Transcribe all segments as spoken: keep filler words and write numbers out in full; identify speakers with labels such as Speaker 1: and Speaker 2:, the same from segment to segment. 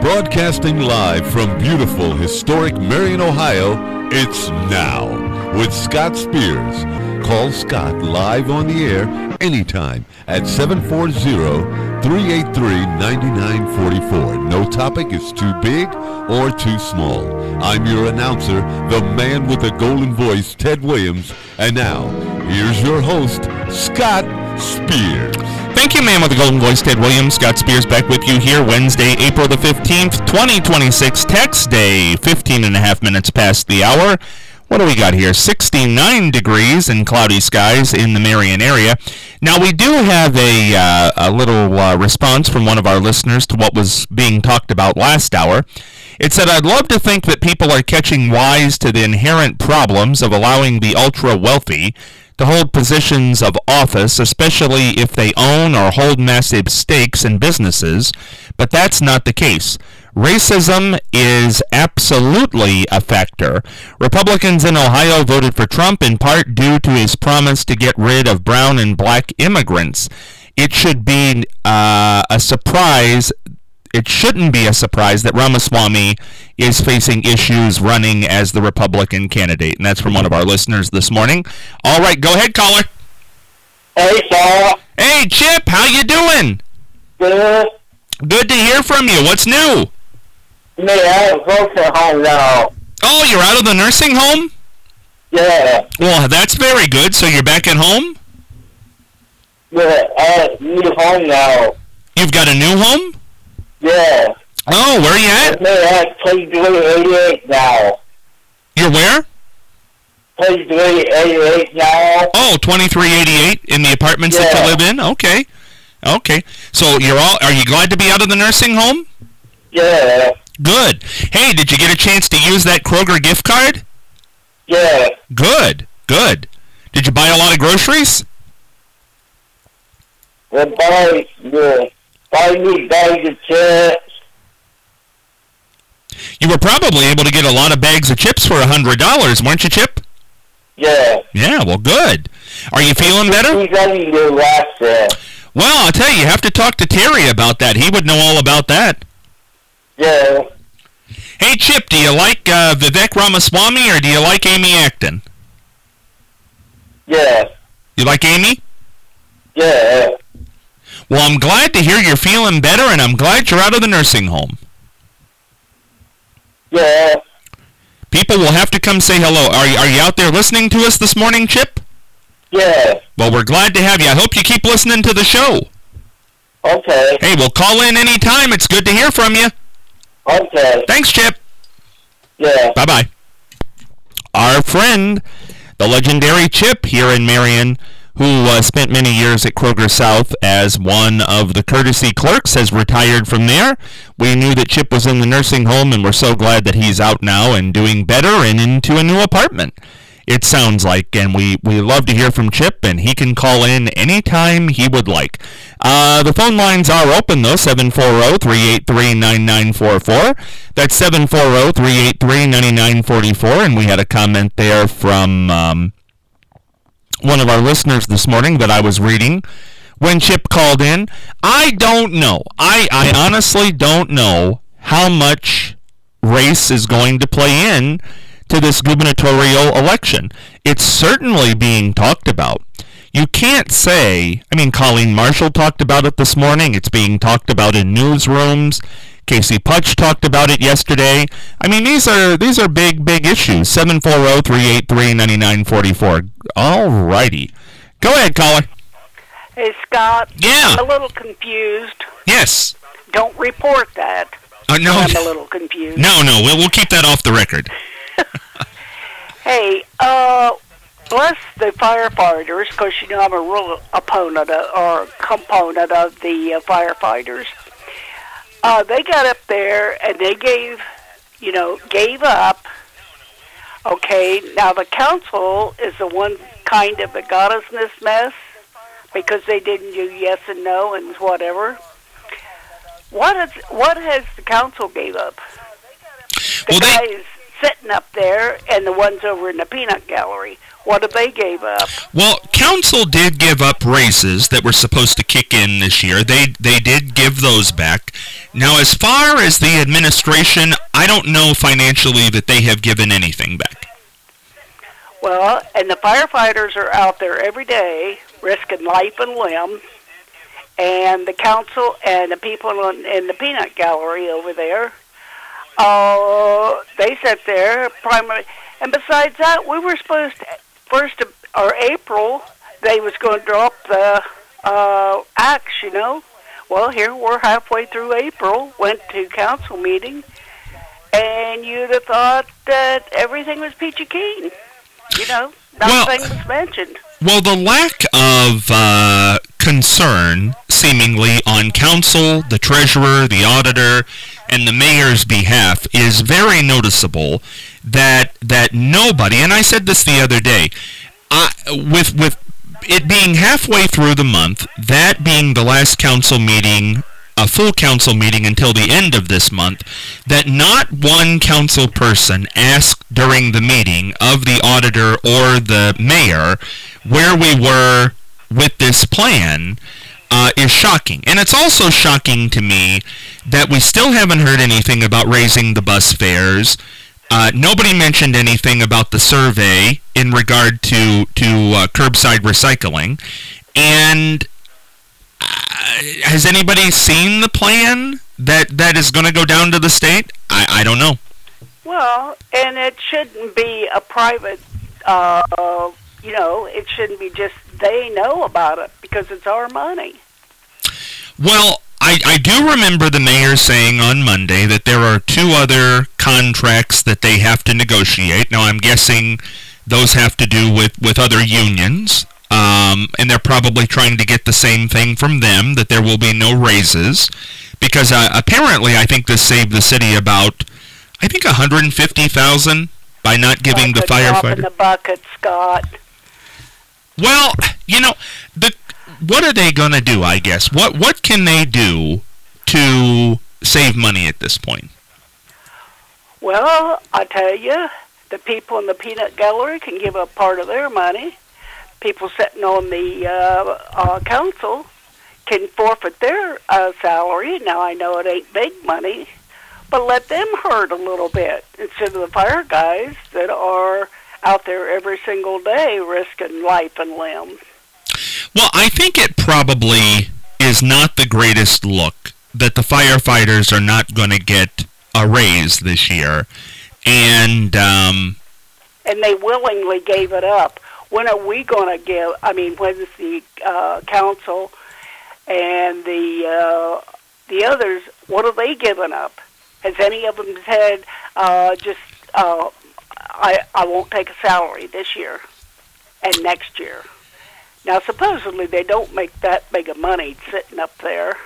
Speaker 1: Broadcasting live from beautiful, historic Marion, Ohio, it's Now with Scott Spears. Call Scott live on the air anytime at seven four zero, three eight three, nine nine four four. No topic is too big or too small. I'm your announcer, the man with the golden voice, Ted Williams. And now, here's your host, Scott Spears.
Speaker 2: Thank you, man with the golden voice, Ted Williams. Scott Spears back with you here Wednesday, April the fifteenth, twenty twenty-six, Text Day, fifteen and a half minutes past the hour. What do we got here? sixty-nine degrees and cloudy skies in the Marion area. Now, we do have a, uh, a little uh, response from one of our listeners to what was being talked about last hour. It said, I'd love to think that people are catching wise to the inherent problems of allowing the ultra-wealthy to hold positions of office, especially if they own or hold massive stakes in businesses, but that's not the case. Racism is absolutely a factor. Republicans in Ohio voted for Trump in part due to his promise to get rid of brown and black immigrants. It should be uh, a surprise It shouldn't be a surprise that Ramaswamy is facing issues running as the Republican candidate. And that's from one of our listeners this morning. All right, go ahead, caller.
Speaker 3: Hey, Saul.
Speaker 2: Hey, Chip, how you doing?
Speaker 3: Good.
Speaker 2: Good to hear from you. What's new?
Speaker 3: Me, I go to home now.
Speaker 2: Oh, you're out of the nursing home?
Speaker 3: Yeah.
Speaker 2: Well, that's very good. So you're back at home?
Speaker 3: Yeah, I have a new home now.
Speaker 2: You've got a new home?
Speaker 3: Yeah.
Speaker 2: Oh, where are you at?
Speaker 3: Me, I have twenty-three eighty-eight now.
Speaker 2: You're where?
Speaker 3: twenty-three eighty-eight now.
Speaker 2: Oh, twenty-three eighty-eight in the apartments
Speaker 3: Yeah.
Speaker 2: that you live in? Okay. Okay. So you're all, are you glad to be out of the nursing home?
Speaker 3: Yeah.
Speaker 2: Good. Hey, did you get a chance to use that Kroger gift card?
Speaker 3: Yeah.
Speaker 2: Good. Good. Did you buy a lot of groceries?
Speaker 3: The boy, yeah. Buy me bags of chips.
Speaker 2: You were probably able to get a lot of bags of chips for one hundred dollars, weren't you, Chip?
Speaker 3: Yeah.
Speaker 2: Yeah, well, good. Are you feeling better?
Speaker 3: He's only new last year.
Speaker 2: Well, I'll tell you, you have to talk to Terry about that. He would know all about that.
Speaker 3: Yeah.
Speaker 2: Hey, Chip, do you like uh, Vivek Ramaswamy or do you like Amy Acton?
Speaker 3: Yeah.
Speaker 2: You like Amy?
Speaker 3: Yeah.
Speaker 2: Well, I'm glad to hear you're feeling better, and I'm glad you're out of the nursing home.
Speaker 3: Yeah.
Speaker 2: People will have to come say hello. Are you, are you out there listening to us this morning, Chip?
Speaker 3: Yeah.
Speaker 2: Well, we're glad to have you. I hope you keep listening to the show.
Speaker 3: Okay.
Speaker 2: Hey, we'll call in anytime. It's good to hear from you.
Speaker 3: Okay.
Speaker 2: Thanks, Chip.
Speaker 3: Yeah.
Speaker 2: Bye-bye. Our friend, the legendary Chip here in Marion, who uh, spent many years at Kroger South as one of the courtesy clerks, has retired from there. We knew that Chip was in the nursing home, and we're so glad that he's out now and doing better and into a new apartment, it sounds like. And we, we love to hear from Chip, and he can call in anytime he would like. Uh, the phone lines are open, though, seven four zero, three eight three, nine nine four four. That's seven four zero, three eight three, nine nine four four, and we had a comment there from Um, one of our listeners this morning that I was reading when Chip called in. I don't know. I, I honestly don't know how much race is going to play in to this gubernatorial election. It's certainly being talked about. You can't say, I mean, Colleen Marshall talked about it this morning. It's being talked about in newsrooms. Casey Putch talked about it yesterday. I mean, these are these are big, big issues. seven four zero, three eight three, nine nine four four. All righty. Go ahead, caller.
Speaker 4: Hey, Scott.
Speaker 2: Yeah.
Speaker 4: I'm a little confused.
Speaker 2: Yes.
Speaker 4: Don't report that.
Speaker 2: Uh, no.
Speaker 4: I'm a little confused.
Speaker 2: No, no. We'll, we'll keep that off the record.
Speaker 4: Hey, uh, bless the firefighters, because, you know, I'm a real opponent of, or component of the uh, firefighters. Uh, they got up there and they gave, you know, gave up. Okay, now the council is the one kind of that got us in this mess because they didn't do yes and no and whatever. What is what has the council gave up? The
Speaker 2: Well,
Speaker 4: guy
Speaker 2: they,
Speaker 4: is sitting up there and the ones over in the peanut gallery. What did they give up?
Speaker 2: Well, council did give up raises that were supposed to kick in this year. They they did give those back. Now, as far as the administration, I don't know financially that they have given anything back.
Speaker 4: Well, and the firefighters are out there every day risking life and limb, and the council and the people in, in the peanut gallery over there, uh, they sit there primarily. And besides that, we were supposed to, first of, or April, they was going to drop the uh, axe, you know. Well, here we're halfway through April, went to council meeting, and you'd have thought that everything was peachy keen. You know, nothing well, was mentioned.
Speaker 2: Well, the lack of uh, concern, seemingly, on council, the treasurer, the auditor, and the mayor's behalf is very noticeable. That that nobody, and I said this the other day, uh, with with it being halfway through the month, that being the last council meeting, a full council meeting until the end of this month, that not one council person asked during the meeting of the auditor or the mayor where we were with this plan uh, is shocking. And it's also shocking to me that we still haven't heard anything about raising the bus fares. Uh, nobody mentioned anything about the survey in regard to, to uh, curbside recycling. And has anybody seen the plan that that is going to go down to the state? I, I don't know.
Speaker 4: Well, and it shouldn't be a private, uh, you know, it shouldn't be just they know about it because it's our money.
Speaker 2: Well, I, I do remember the mayor saying on Monday that there are two other contracts that they have to negotiate. Now, I'm guessing those have to do with, with other unions. Um, and they're probably trying to get the same thing from them, that there will be no raises, because uh, apparently I think this saved the city about, I think, one hundred fifty thousand dollars by not giving the firefighter.
Speaker 4: In the bucket, Scott.
Speaker 2: Well, you know, the what are they going to do, I guess? What what can they do to save money at this point?
Speaker 4: Well, I tell you, the people in the peanut gallery can give up part of their money. People sitting on the uh, uh, council can forfeit their uh, salary. Now, I know it ain't big money, but let them hurt a little bit instead of the fire guys that are out there every single day risking life and limb.
Speaker 2: Well, I think it probably is not the greatest look that the firefighters are not going to get a raise this year. And, um,
Speaker 4: and they willingly gave it up. When are we going to give, I mean, when is the uh, council and the uh, the others, what are they giving up? Has any of them said, uh, just, uh, I, I won't take a salary this year and next year? Now, supposedly they don't make that big of money sitting up there.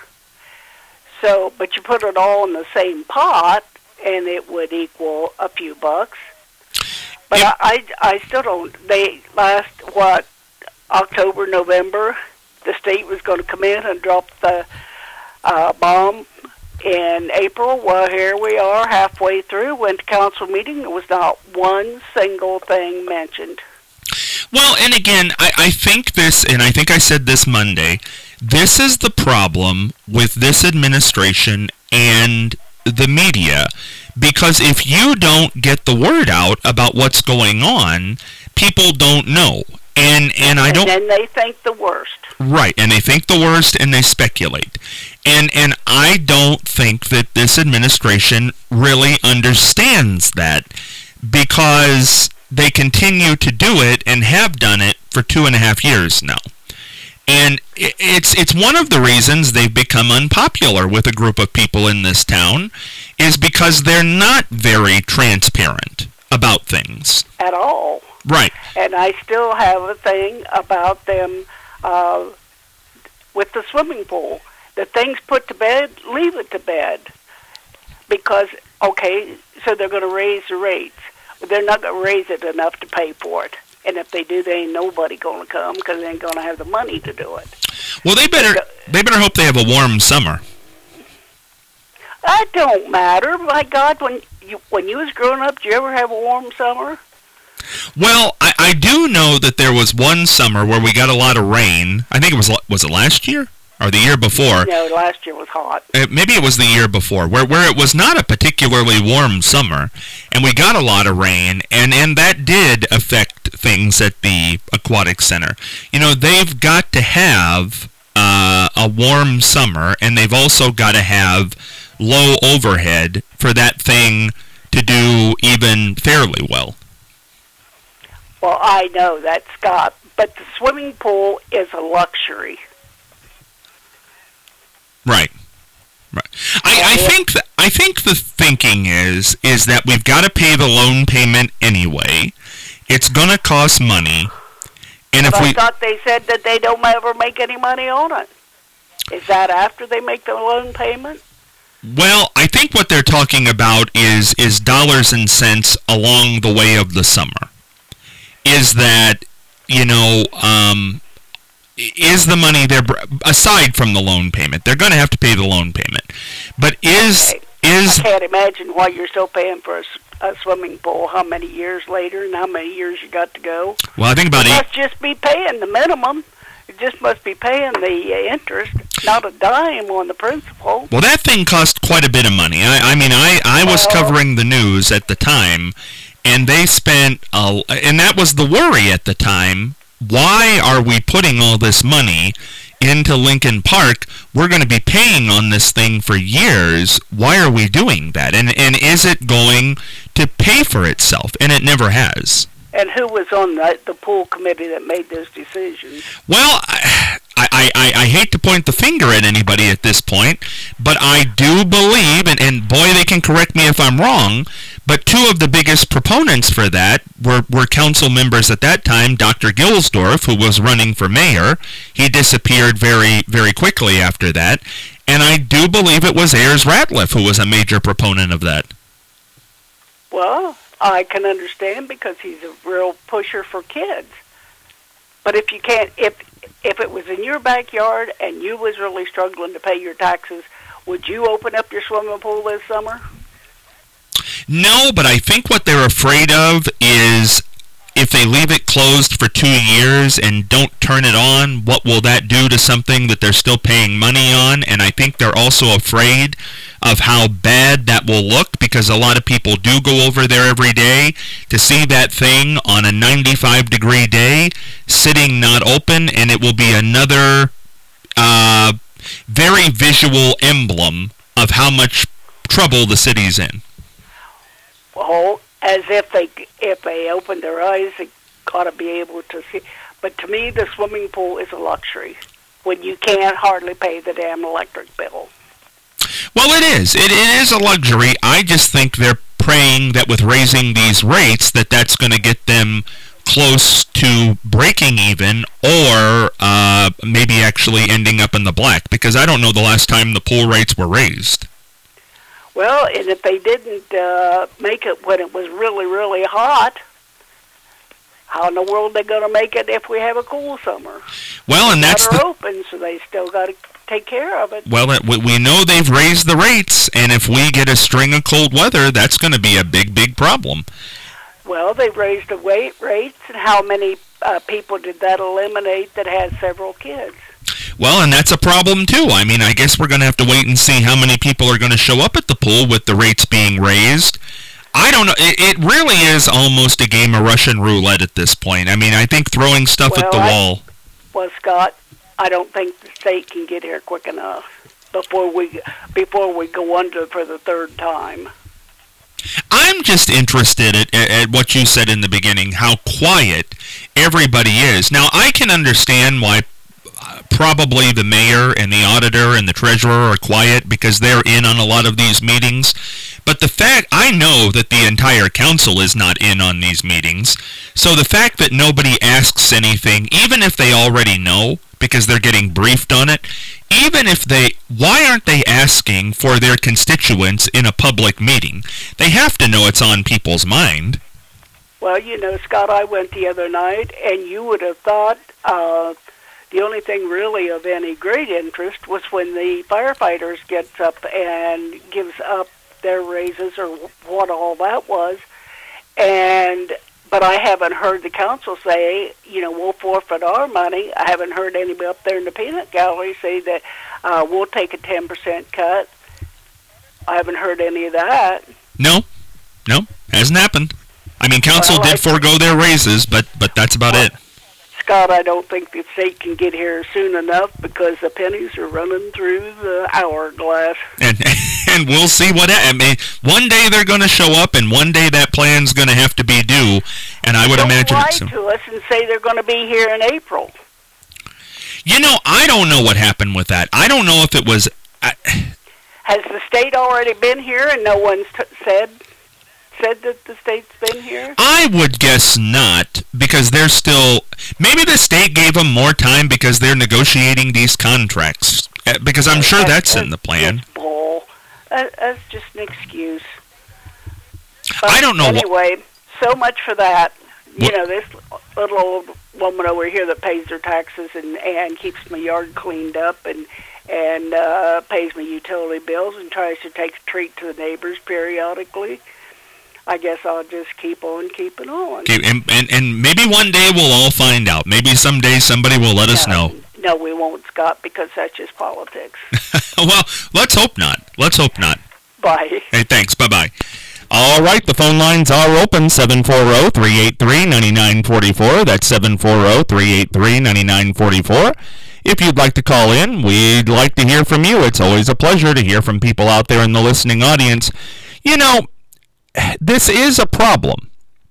Speaker 4: So, but you put it all in the same pot, and it would equal a few bucks. But I, I, I still don't, they, last, what, October, November, the state was going to come in and drop the uh, bomb in April. Well, here we are, halfway through, went to council meeting, there was not one single thing mentioned.
Speaker 2: Well, and again, I, I think this, and I think I said this Monday, this is the problem with this administration and the media, because if you don't get the word out about what's going on, people don't know. And and I don't.
Speaker 4: And then they think the worst.
Speaker 2: Right, and they think the worst, and they speculate. And and I don't think that this administration really understands that, because they continue to do it and have done it for two and a half years now. And it's it's one of the reasons they've become unpopular with a group of people in this town, is because they're not very transparent about things.
Speaker 4: At all.
Speaker 2: Right.
Speaker 4: And I still have a thing about them uh, with the swimming pool. The thing's put to bed, leave it to bed. Because, okay, so they're going to raise the rates. They're not going to raise it enough to pay for it. And if they do, they ain't nobody going to come because they ain't going to have the money to do it.
Speaker 2: Well, they better they better hope they have a warm summer.
Speaker 4: That don't matter. My God, when you, when you was growing up, did you ever have a warm summer?
Speaker 2: Well, I, I do know that there was one summer where we got a lot of rain. I think it was was it last year or the year before?
Speaker 4: No, last year was hot.
Speaker 2: Uh, maybe it was the year before, where where it was not a particularly warm summer, and we got a lot of rain, and, and that did affect things at the aquatic center. You know, they've got to have uh, a warm summer, and they've also got to have low overhead for that thing to do even fairly well.
Speaker 4: Well, I know that, Scott, but the swimming pool is a luxury.
Speaker 2: Right. Right. I, I think that I think the thinking is is that we've got to pay the loan payment anyway. It's gonna cost money, and if
Speaker 4: but
Speaker 2: we
Speaker 4: I thought they said that they don't ever make any money on it. Is that after they make the loan payment?
Speaker 2: Well, I think what they're talking about is is dollars and cents along the way of the summer. Is that, you know, um, is the money there, aside from the loan payment? They're going to have to pay the loan payment. But is,
Speaker 4: Okay.
Speaker 2: is...
Speaker 4: I can't imagine why you're still paying for a, s- a swimming pool, how many years later and how many years you got to go.
Speaker 2: Well, I think about
Speaker 4: You
Speaker 2: eight...
Speaker 4: must just be paying the minimum. You just must be paying the uh, interest, not a dime on the principal.
Speaker 2: Well, that thing cost quite a bit of money. I, I mean, I, I was
Speaker 4: Well-
Speaker 2: covering the news at the time, and they spent... A, and that was the worry at the time. Why are we putting all this money into Lincoln Park? We're going to be paying on this thing for years. Why are we doing that? And and is it going to pay for itself? And it never has.
Speaker 4: And who was on the, the pool committee that made those decisions?
Speaker 2: Well, I, I, I, I hate to point the finger at anybody at this point, but I do believe, and, and boy, they can correct me if I'm wrong, but two of the biggest proponents for that were, were council members at that time, Doctor Gilsdorf, who was running for mayor. He disappeared very, very quickly after that. And I do believe it was Ayers Ratliff who was a major proponent of that.
Speaker 4: Well, I can understand because he's a real pusher for kids. But if you can't, if if it was in your backyard and you was really struggling to pay your taxes, would you open up your swimming pool this summer?
Speaker 2: No, but I think what they're afraid of is if they leave it closed for two years and don't turn it on, what will that do to something that they're still paying money on? And I think they're also afraid of how bad that will look, because a lot of people do go over there every day to see that thing on a ninety-five degree day sitting not open, and it will be another uh, very visual emblem of how much trouble the city's in.
Speaker 4: Well, as if they if they opened their eyes, they ought to be able to see. But to me, the swimming pool is a luxury when you can't hardly pay the damn electric bill.
Speaker 2: Well, it is. It, it is a luxury. I just think they're praying that with raising these rates, that that's going to get them close to breaking even, or uh, maybe actually ending up in the black, because I don't know the last time the pool rates were raised.
Speaker 4: Well, and if they didn't uh, make it when it was really, really hot, how in the world are they going to make it if we have a cool summer?
Speaker 2: Well, and that's
Speaker 4: They're
Speaker 2: the,
Speaker 4: open, so they still got to take care of it.
Speaker 2: well, that- we we know they've raised the rates, and if we get a string of cold weather, that's going to be a big, big problem.
Speaker 4: Well, they raised the weight rates, and how many uh, people did that eliminate that had several kids?
Speaker 2: Well, and that's a problem too. I mean, I guess we're going to have to wait and see how many people are going to show up at the pool with the rates being raised. I don't know. It, it really is almost a game of Russian roulette at this point. I mean, I think throwing stuff
Speaker 4: Well,
Speaker 2: at the
Speaker 4: I-
Speaker 2: wall.
Speaker 4: Well, Scott, I don't think the state can get here quick enough before we before we go under for the third time.
Speaker 2: I'm just interested at, at, at what you said in the beginning, how quiet everybody is. Now, I can understand why uh, probably the mayor and the auditor and the treasurer are quiet, because they're in on a lot of these meetings. But the fact, I know that the entire council is not in on these meetings. So the fact that nobody asks anything, even if they already know, because they're getting briefed on it, even if they, why aren't they asking for their constituents in a public meeting? They have to know it's on people's mind.
Speaker 4: Well, you know, Scott, I went the other night, and you would have thought uh, the only thing really of any great interest was when the firefighters gets up and gives up their raises or what all that was. And but I haven't heard the council say, you know, we'll forfeit our money. I haven't heard anybody up there in the peanut gallery say that uh, we'll take a ten percent cut. I haven't heard any of that.
Speaker 2: No, no, hasn't happened. I mean, council well, did I, forego their raises, but but that's about well, it.
Speaker 4: Scott, I don't think the state can get here soon enough because the pennies are running through the hourglass.
Speaker 2: And and we'll see what I mean. One day they're going to show up, and one day that plan's going to have to be due. And I would
Speaker 4: don't
Speaker 2: imagine
Speaker 4: lie
Speaker 2: it's
Speaker 4: to us and say they're going to be here in April.
Speaker 2: You know, I don't know what happened with that. I don't know if it was. I,
Speaker 4: Has the state already been here and no one's t- said? said that the state's been here?
Speaker 2: I would guess not, because they're still... Maybe the state gave them more time because they're negotiating these contracts. Because I'm sure that's, that's in the plan.
Speaker 4: That's bull. That, that's just an excuse. But
Speaker 2: I don't know.
Speaker 4: Anyway,
Speaker 2: wh-
Speaker 4: so much for that. You
Speaker 2: what?
Speaker 4: know, this little old woman over here that pays her taxes and, and keeps my yard cleaned up and and uh, pays my utility bills and tries to take a treat to the neighbors periodically. I guess I'll just keep on keeping on.
Speaker 2: Okay, and, and, and maybe one day we'll all find out. Maybe someday somebody will let
Speaker 4: no,
Speaker 2: us know.
Speaker 4: No, we won't, Scott, because that's just politics.
Speaker 2: Well, let's hope not. Let's hope not.
Speaker 4: Bye.
Speaker 2: Hey, thanks. Bye-bye. All right, the phone lines are open, seven four zero, three eight three, nine nine four four. That's seven four zero, three eight three, nine nine four four. If you'd like to call in, we'd like to hear from you. It's always a pleasure to hear from people out there in the listening audience. You know, this is a problem.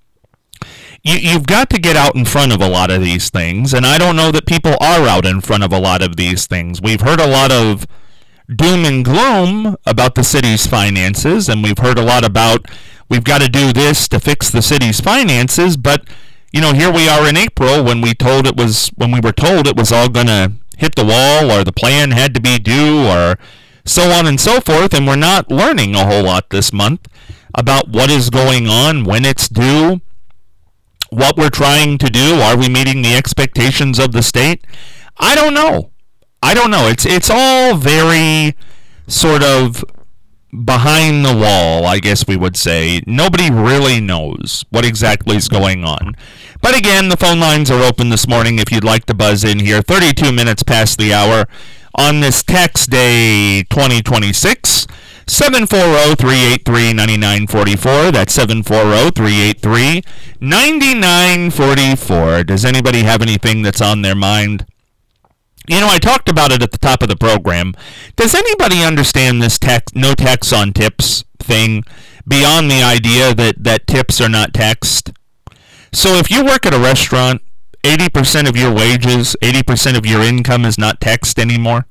Speaker 2: You, you've got to get out in front of a lot of these things, and I don't know that people are out in front of a lot of these things. We've heard a lot of doom and gloom about the city's finances, and we've heard a lot about we've got to do this to fix the city's finances, but you know, here we are in April when we told it was when we were told it was all going to hit the wall, or the plan had to be due, or so on and so forth, and we're not learning a whole lot this month about what is going on, when it's due, what we're trying to do. Are we meeting the expectations of the state? I don't know. I don't know. It's it's all very sort of behind the wall, I guess we would say. Nobody really knows what exactly is going on. But again, the phone lines are open this morning if you'd like to buzz in here. thirty-two minutes past the hour on this tax day twenty twenty-six. seven four zero, three eight three, nine nine four four. That's seven four zero, three eight three, nine nine four four. Does anybody have anything that's on their mind? You know, I talked about it at the top of the program. Does anybody understand this tax, no tax on tips thing beyond the idea that, that tips are not taxed? So if you work at a restaurant, eighty percent of your wages, eighty percent of your income is not taxed anymore?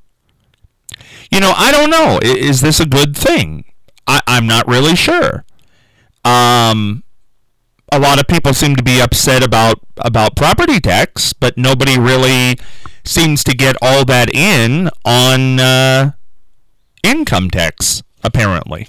Speaker 2: You know, I don't know. Is this a good thing? I, I'm not really sure. Um, a lot of people seem to be upset about, about property tax, but nobody really seems to get all that in on uh, income tax, apparently.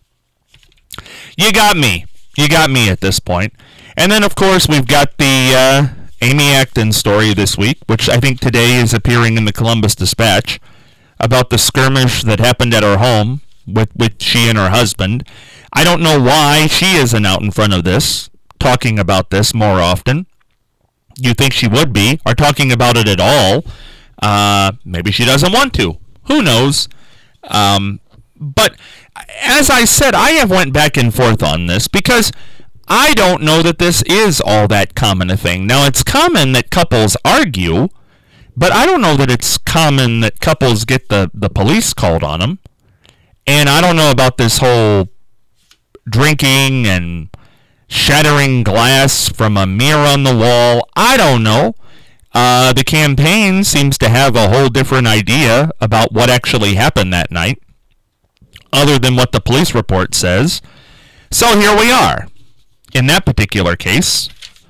Speaker 2: You got me. You got me at this point. And then, of course, we've got the uh, Amy Acton story this week, which I think today is appearing in the Columbus Dispatch, about the skirmish that happened at her home with, with she and her husband. I don't know why she isn't out in front of this, talking about this more often. You think she would be, or talking about it at all. Uh, maybe she doesn't want to. Who knows? Um, but as I said, I have went back and forth on this because I don't know that this is all that common a thing. Now, it's common that couples argue, but I don't know that it's common that couples get the, the police called on them. And I don't know about this whole drinking and shattering glass from a mirror on the wall. I don't know. Uh, the campaign seems to have a whole different idea about what actually happened that night, other than what the police report says. So here we are, in that particular case.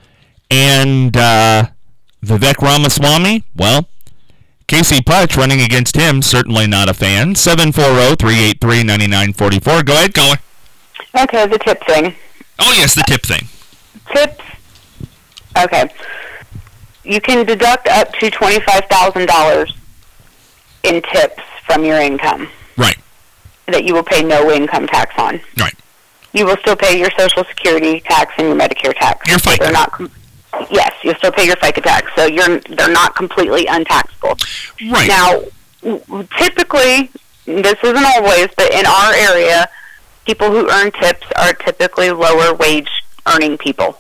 Speaker 2: And uh, Vivek Ramaswamy, well, Casey Putch running against him, certainly not a fan. seven four zero, three eight three, nine nine four four. Go ahead, caller.
Speaker 5: Okay, the tip thing.
Speaker 2: Oh, yes, the tip thing.
Speaker 5: Tips. Okay. You can deduct up to twenty-five thousand dollars in tips from your income.
Speaker 2: Right.
Speaker 5: that you will pay no income tax on.
Speaker 2: Right.
Speaker 5: You will still pay your Social Security tax and your Medicare tax.
Speaker 2: Your FICA.
Speaker 5: They're not com- yes, you'll still pay your FICA tax. So you're they're not completely untaxable.
Speaker 2: Right.
Speaker 5: Now, w- typically, this isn't always, but in our area, people who earn tips are typically lower wage earning people.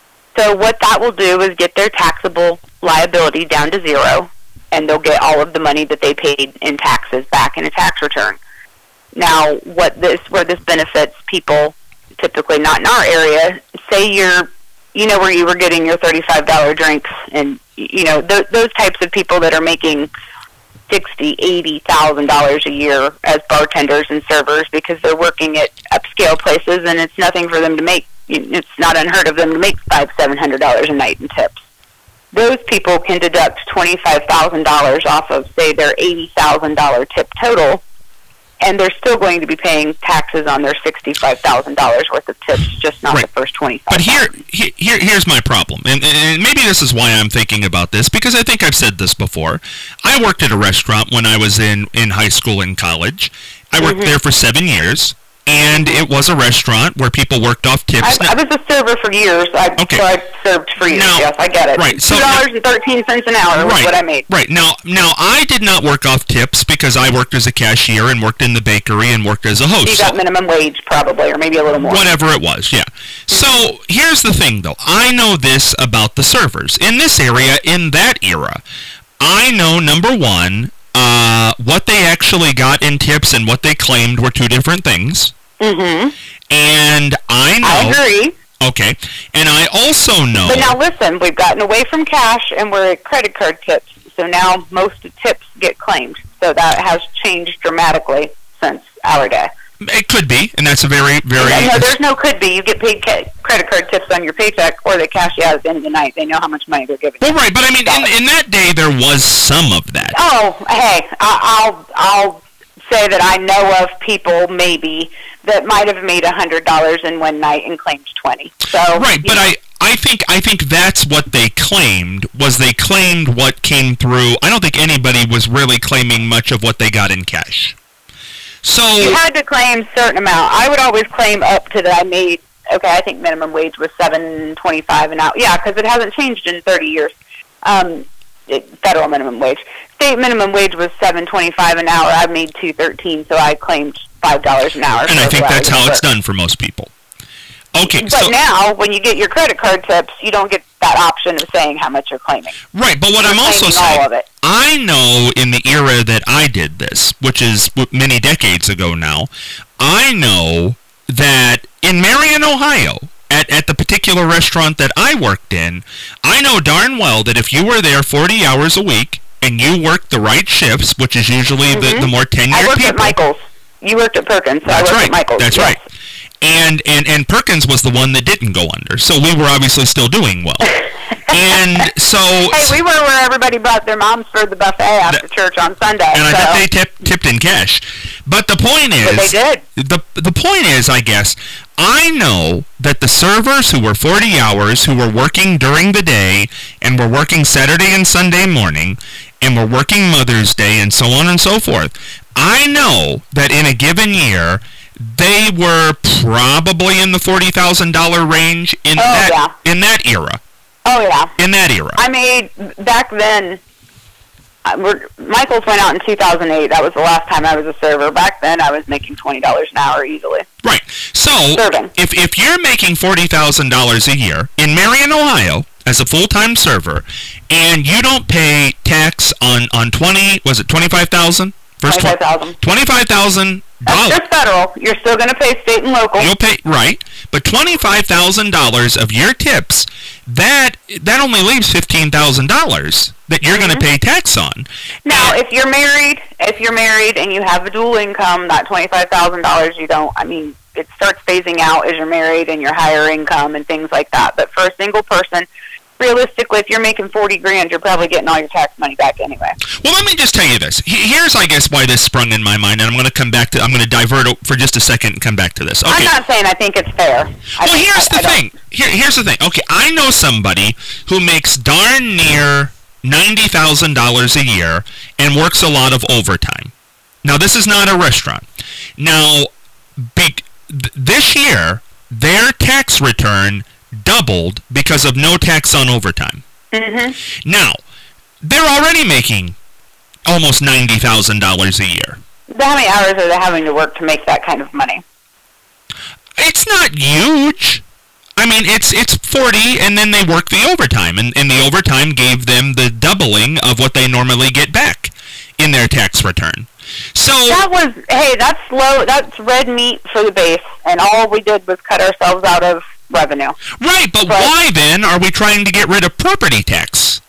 Speaker 5: So what that will do is get their taxable liability down to zero, and they'll get all of the money that they paid in taxes back in a tax return. Now, what this where this benefits people, typically not in our area, say you're, you know, where you were getting your thirty-five dollar drinks, and you know th- those types of people that are making sixty, eighty thousand dollars a year as bartenders and servers because they're working at upscale places, and it's nothing for them to make. It's not unheard of them to make five, seven hundred dollars a night in tips. Those people can deduct twenty-five thousand dollars off of, say, their eighty thousand dollar tip total, and they're still going to be paying taxes on their sixty-five thousand dollars worth of tips, just not
Speaker 2: right.
Speaker 5: the first twenty-five.
Speaker 2: But here, here, here, here's my problem, and, and maybe this is why I'm thinking about this, because I think I've said this before. I worked at a restaurant when I was in, in high school and college. I worked mm-hmm. there for seven years. And it was a restaurant where people worked off tips.
Speaker 5: I, I was a server for years. I,
Speaker 2: okay.
Speaker 5: So I served for years.
Speaker 2: Now,
Speaker 5: yes, I get it.
Speaker 2: Right. So
Speaker 5: two dollars and thirteen cents an hour was
Speaker 2: right,
Speaker 5: what I made.
Speaker 2: Right. Now, now, I did not work off tips because I worked as a cashier and worked in the bakery and worked as a host.
Speaker 5: You got minimum wage probably, or maybe a little more.
Speaker 2: Whatever it was, yeah. So here's the thing, though. I know this about the servers. In this area, in that era, I know, number one, uh, what they actually got in tips and what they claimed were two different things.
Speaker 5: Mm-hmm.
Speaker 2: And I know...
Speaker 5: I agree.
Speaker 2: Okay. And I also know...
Speaker 5: But now listen, we've gotten away from cash and we're at credit card tips. So now most tips get claimed. So that has changed dramatically since our day.
Speaker 2: It could be, and that's a very, very...
Speaker 5: No, there's no could be. You get paid ca- credit card tips on your paycheck, or they cash you out at the end of the night. They know how much money they're giving you.
Speaker 2: Well, right, but I mean, in, in that day, there was some of that.
Speaker 5: Oh, hey, I, I'll I'll say that I know of people, maybe, that might have made one hundred dollars in one night and claimed twenty. So
Speaker 2: right, but I... I think I think that's what they claimed, was they claimed what came through. I don't think anybody was really claiming much of what they got in cash. So
Speaker 5: you had to claim a certain amount. I would always claim up to that I made, okay, I think minimum wage was seven twenty-five an hour. Yeah, because it hasn't changed in thirty years. Um, it, federal minimum wage. State minimum wage was seven twenty-five an hour. I made two thirteen, so I claimed five dollars an hour.
Speaker 2: And I think that's how it's done for most people. Okay,
Speaker 5: but
Speaker 2: so
Speaker 5: now, when you get your credit card tips, you don't get that option of saying how much you're claiming.
Speaker 2: Right, but what
Speaker 5: you're
Speaker 2: I'm also saying,
Speaker 5: all of it.
Speaker 2: I know in the era that I did this, which is many decades ago now, I know that in Marion, Ohio, at, at the particular restaurant that I worked in, I know darn well that if you were there forty hours a week and you worked the right shifts, which is usually mm-hmm. the, the more tenured people.
Speaker 5: I worked
Speaker 2: people,
Speaker 5: at Michael's. You worked at Perkins. So
Speaker 2: that's
Speaker 5: I worked
Speaker 2: right.
Speaker 5: at Michael's.
Speaker 2: That's
Speaker 5: yes.
Speaker 2: right. And, and and Perkins was the one that didn't go under, so we were obviously still doing well. And so...
Speaker 5: Hey, we were where everybody brought their moms for the buffet after that, church on Sunday.
Speaker 2: And
Speaker 5: so.
Speaker 2: I bet they tipped, tipped in cash. But the point is...
Speaker 5: But they did.
Speaker 2: The, the point is, I guess, I know that the servers who were forty hours, who were working during the day, and were working Saturday and Sunday morning, and were working Mother's Day, and so on and so forth, I know that in a given year... they were probably in the forty thousand dollars range in
Speaker 5: oh,
Speaker 2: that
Speaker 5: yeah.
Speaker 2: in that era.
Speaker 5: Oh, yeah.
Speaker 2: In that era.
Speaker 5: I made, back then, uh, we're, Michael's went out in two thousand eight. That was the last time I was a server. Back then, I was making twenty dollars an hour easily.
Speaker 2: Right. So,
Speaker 5: Serving.
Speaker 2: if if you're making forty thousand dollars a year in Marion, Ohio, as a full-time server, and you don't pay tax on, on twenty, was it twenty-five thousand dollars?
Speaker 5: twenty-five thousand dollars.
Speaker 2: twenty-five thousand dollars.
Speaker 5: That's just federal. You're still going to pay state and local.
Speaker 2: You'll pay, right, but twenty-five thousand dollars of your tips, that that only leaves fifteen thousand dollars that you're mm-hmm. going to pay tax on.
Speaker 5: Now, if you're married, if you're married and you have a dual income, that twenty-five thousand dollars you don't, I mean, it starts phasing out as you're married and your higher income and things like that. But for a single person, realistically, if you're making forty grand, you're probably getting all your tax money back anyway.
Speaker 2: Well, let me just tell you this. Here's, I guess, why this sprung in my mind, and I'm going to come back to, I'm going to divert for just a second and come back to this. Okay.
Speaker 5: I'm not saying I think it's fair. I
Speaker 2: well,
Speaker 5: think,
Speaker 2: here's
Speaker 5: I,
Speaker 2: the
Speaker 5: I
Speaker 2: thing. Here, here's the thing. Okay, I know somebody who makes darn near ninety thousand dollars a year and works a lot of overtime. Now, this is not a restaurant. Now, be, th- this year, their tax return doubled because of no tax on overtime.
Speaker 5: Mm-hmm.
Speaker 2: Now, they're already making almost ninety thousand dollars a year.
Speaker 5: How many hours are they having to work to make that kind of money?
Speaker 2: It's not huge. I mean, it's it's forty, and then they work the overtime, and, and the overtime gave them the doubling of what they normally get back in their tax return. So
Speaker 5: that was, hey, that's low, that's red meat for the base, and all we did was cut ourselves out of revenue.
Speaker 2: Right, but, but why then are we trying to get rid of property tax?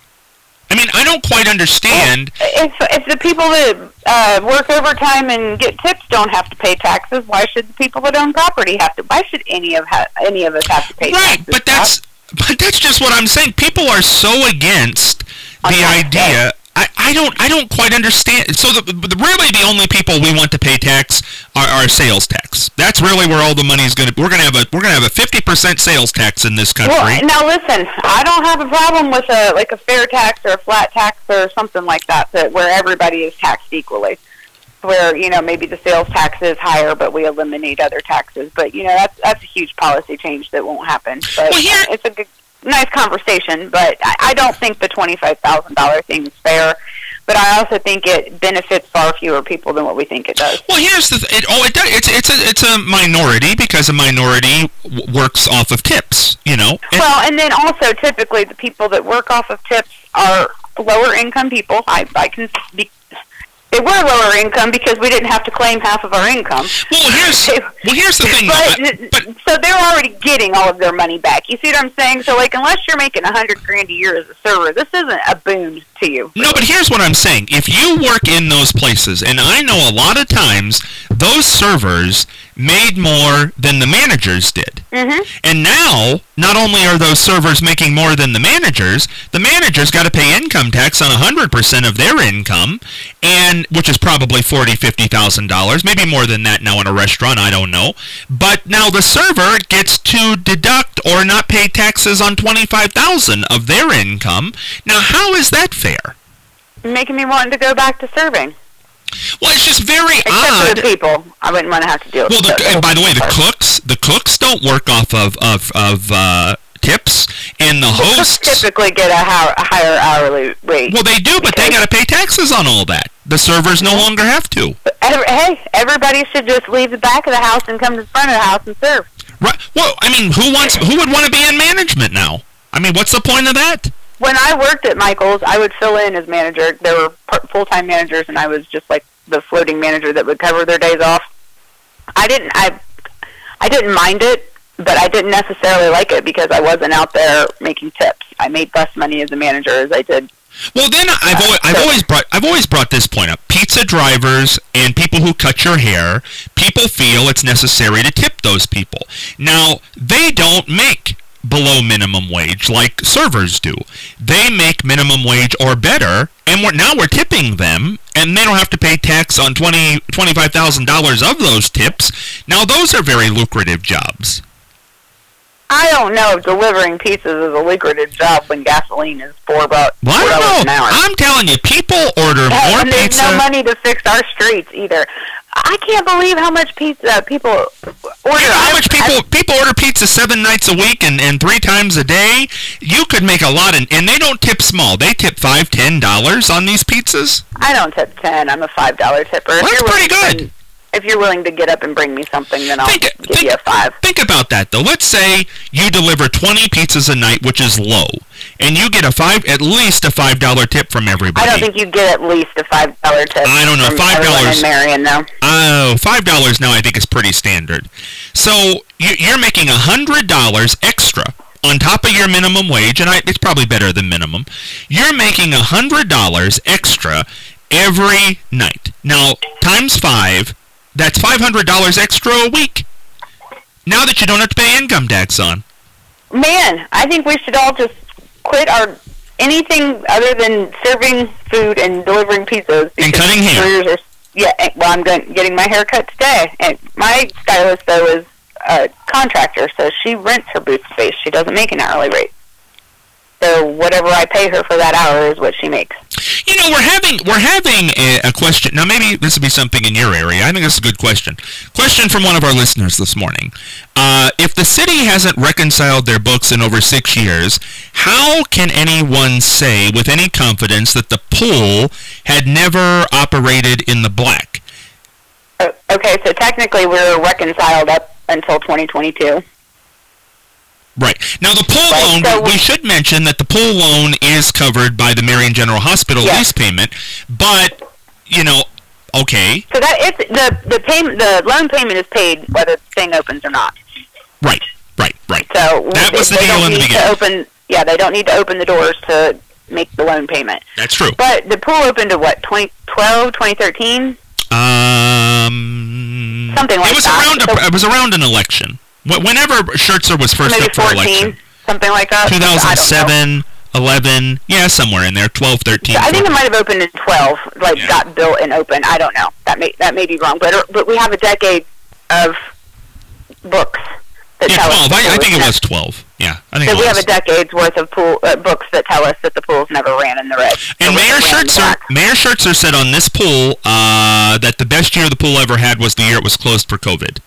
Speaker 2: I mean, I don't quite understand.
Speaker 5: If if the people that uh, work overtime and get tips don't have to pay taxes, why should the people that own property have to? Why should any of ha- any of us have to pay
Speaker 2: right,
Speaker 5: taxes?
Speaker 2: Right, but that's but that's just what I'm saying. People are so against the okay, idea. I, I don't I don't quite understand. So the, the really the only people we want to pay tax are, are sales tax. That's really where all the money is going to. We're going to have a we're going to have a fifty percent sales tax in this country.
Speaker 5: Well, now listen, I don't have a problem with a like a fair tax or a flat tax or something like that, that where everybody is taxed equally. Where, you know, maybe the sales tax is higher, but we eliminate other taxes. But you know, that's that's a huge policy change that won't happen. But
Speaker 2: well, here,
Speaker 5: it's a good. Nice conversation, but I, I don't think the twenty-five thousand dollars thing is fair. But I also think it benefits far fewer people than what we think it does.
Speaker 2: Well, here's the th- it, oh, it does. It's it's a it's a minority because a minority w- works off of tips, you know.
Speaker 5: And well, and then also typically the people that work off of tips are lower income people. I I can be. They were lower income because we didn't have to claim half of our income.
Speaker 2: Well, here's well, here's the thing.
Speaker 5: But,
Speaker 2: I, but,
Speaker 5: so they're already getting all of their money back. You see what I'm saying? So, like, unless you're making a hundred grand a year as a server, this isn't a boon to you.
Speaker 2: No, but here's what I'm saying. If you work in those places, and I know a lot of times those servers made more than the managers did.
Speaker 5: Mm-hmm.
Speaker 2: And now, not only are those servers making more than the managers, the managers got to pay income tax on one hundred percent of their income, and which is probably forty thousand dollars, fifty thousand dollars, maybe more than that now in a restaurant, I don't know. But now the server gets to deduct or not pay taxes on twenty-five thousand dollars of their income. Now, how is that fair?
Speaker 5: Making me want to go back to serving.
Speaker 2: Well, it's just very
Speaker 5: Except
Speaker 2: odd.
Speaker 5: For the people, I wouldn't want to have to deal
Speaker 2: well,
Speaker 5: with.
Speaker 2: Well, and by the way, the cooks, the cooks don't work off of of of uh, tips, and the hosts
Speaker 5: typically get a, ho- a higher hourly rate.
Speaker 2: Well, they do, but they got to pay taxes on all that. The servers no longer have to.
Speaker 5: Every, hey, everybody should just leave the back of the house and come to the front of the house and serve.
Speaker 2: Right. Well, I mean, who wants? Who would want to be in management now? I mean, what's the point of that?
Speaker 5: When I worked at Michael's, I would fill in as manager. There were full-time managers, and I was just like the floating manager that would cover their days off. I didn't. I. I didn't mind it, but I didn't necessarily like it because I wasn't out there making tips. I made less money as a manager as I did.
Speaker 2: Well, then I've always, I've always brought I've always brought this point up. Pizza drivers and people who cut your hair, people feel it's necessary to tip those people. Now, they don't make below minimum wage like servers do. They make minimum wage or better, and we're, now we're tipping them, and they don't have to pay tax on twenty twenty-five thousand dollars of those tips. Now, those are very lucrative jobs.
Speaker 5: I don't know. Delivering pizzas is a lucrative job when gasoline is four bucks
Speaker 2: well,
Speaker 5: four dollars an hour.
Speaker 2: I'm telling you, people order
Speaker 5: yeah,
Speaker 2: more
Speaker 5: and there's
Speaker 2: pizza.
Speaker 5: no money to fix our streets either. I can't believe how much pizza people order.
Speaker 2: You know how much people
Speaker 5: I,
Speaker 2: people order pizza seven nights a week and, and three times a day? You could make a lot, in, and they don't tip small. They tip five, ten dollars on these pizzas.
Speaker 5: I don't tip ten. I'm a five dollar tipper.
Speaker 2: Well, that's pretty good.
Speaker 5: If you're willing to get up and bring me something, then I'll
Speaker 2: think,
Speaker 5: give
Speaker 2: think,
Speaker 5: you a five.
Speaker 2: Think about that, though. Let's say you deliver twenty pizzas a night, which is low, and you get a five, at least a five dollar tip from everybody.
Speaker 5: I don't think you get at least a five dollar tip.
Speaker 2: I don't know,
Speaker 5: from
Speaker 2: five dollars
Speaker 5: in Marion, though.
Speaker 2: Oh, five dollars now I think is pretty standard. So you, you're making a hundred dollars extra on top of your minimum wage, and I, it's probably better than minimum. You're making a hundred dollars extra every night. Now times five. That's five hundred dollars extra a week. Now that you don't have to pay income tax on.
Speaker 5: Man, I think we should all just quit our anything other than serving food and delivering pizzas.
Speaker 2: And cutting hair.
Speaker 5: Are, yeah, well, I'm going, getting my hair cut today. And my stylist, though, is a contractor, so she rents her booth space. She doesn't make an hourly rate. So whatever I pay her for that hour is what she makes.
Speaker 2: You know, we're having we're having a, a question. Now, maybe this would be something in your area. I think this is a good question. Question from one of our listeners this morning. Uh, if the city hasn't reconciled their books in over six years, how can anyone say with any confidence that the pool had never operated in the black?
Speaker 5: Uh, okay, so technically we're reconciled up until twenty twenty-two.
Speaker 2: Right. Now, the pool
Speaker 5: Right,
Speaker 2: loan,
Speaker 5: so-
Speaker 2: we should mention that the pool loan is covered by the Marion General Hospital
Speaker 5: Yes.
Speaker 2: lease payment, but, you know, okay,
Speaker 5: So that it's the the payment, the loan payment is paid whether the thing opens or not.
Speaker 2: right, right, right.
Speaker 5: So
Speaker 2: That was the
Speaker 5: they
Speaker 2: deal
Speaker 5: don't
Speaker 2: in the
Speaker 5: need to
Speaker 2: beginning.
Speaker 5: open. Yeah, they don't need to open the doors to make the loan payment.
Speaker 2: That's true.
Speaker 5: But the pool opened in what, twenty twelve, twenty thirteen?
Speaker 2: Um,
Speaker 5: Something like
Speaker 2: it was
Speaker 5: that.
Speaker 2: Around a,
Speaker 5: So-
Speaker 2: it was around an election. Wh- Whenever Schertzer was first
Speaker 5: Maybe
Speaker 2: up for election.
Speaker 5: fourteen, something like that.
Speaker 2: two thousand
Speaker 5: I don't know.
Speaker 2: seven, eleven, yeah, somewhere in there, twelve, thirteen.
Speaker 5: I think it might have opened in twelve, like
Speaker 2: Yeah.
Speaker 5: got built and open. I don't know. That may that may be wrong, but but we have a decade of books that
Speaker 2: Yeah,
Speaker 5: tell us
Speaker 2: twelve. I, I
Speaker 5: the
Speaker 2: think it
Speaker 5: pool
Speaker 2: was
Speaker 5: is
Speaker 2: twelve. Yeah, I think
Speaker 5: So
Speaker 2: it
Speaker 5: we
Speaker 2: was.
Speaker 5: have a decade's worth of pool uh, books that tell us that the pools never ran in the red.
Speaker 2: And
Speaker 5: So
Speaker 2: Mayor
Speaker 5: we're going
Speaker 2: Schertzer,
Speaker 5: back.
Speaker 2: Mayor Schertzer said on this pool uh, that the best year the pool ever had was the year it was closed for COVID.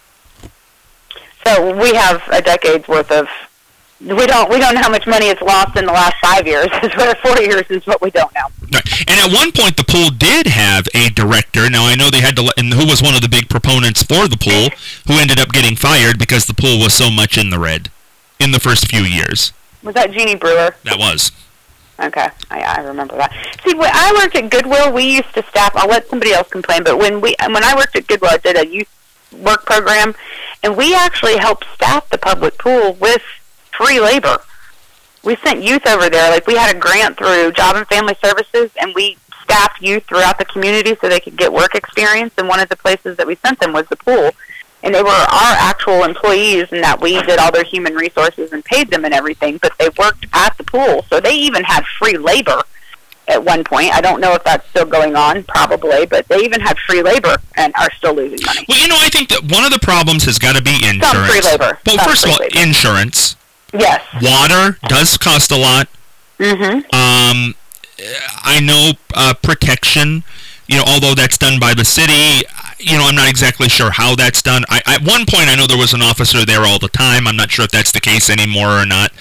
Speaker 5: So we have a decade's worth of. We don't we don't know how much money it's lost in the last five years. It's four years is what we don't know.
Speaker 2: Right. And at one point, the pool did have a director. Now, I know they had to, let, and who was one of the big proponents for the pool, who ended up getting fired because the pool was so much in the red in the first few years.
Speaker 5: Was that Jeannie Brewer?
Speaker 2: That was.
Speaker 5: Okay, I, I remember that. See, when I worked at Goodwill, we used to staff. I'll let somebody else complain, but when we when I worked at Goodwill, I did a youth work program, and we actually helped staff the public pool with free labor. We sent youth over there. Like, we had a grant through Job and Family Services, and we staffed youth throughout the community so they could get work experience, and one of the places that we sent them was the pool. And they were our actual employees, and that we did all their human resources and paid them and everything, but they worked at the pool. So they even had free labor at one point. I don't know if that's still going on, probably, but they even had free labor and are still losing money.
Speaker 2: Well, you know, I think that one of the problems has got to be insurance.
Speaker 5: Some free labor.
Speaker 2: Well,
Speaker 5: Some
Speaker 2: first of
Speaker 5: free
Speaker 2: all,
Speaker 5: labor.
Speaker 2: insurance.
Speaker 5: Yes.
Speaker 2: Water does cost a lot.
Speaker 5: Mm-hmm.
Speaker 2: Um, I know uh, protection, you know, although that's done by the city, you know, I'm not exactly sure how that's done. I, at one point, I know there was an officer there all the time. I'm not sure if that's the case anymore or not.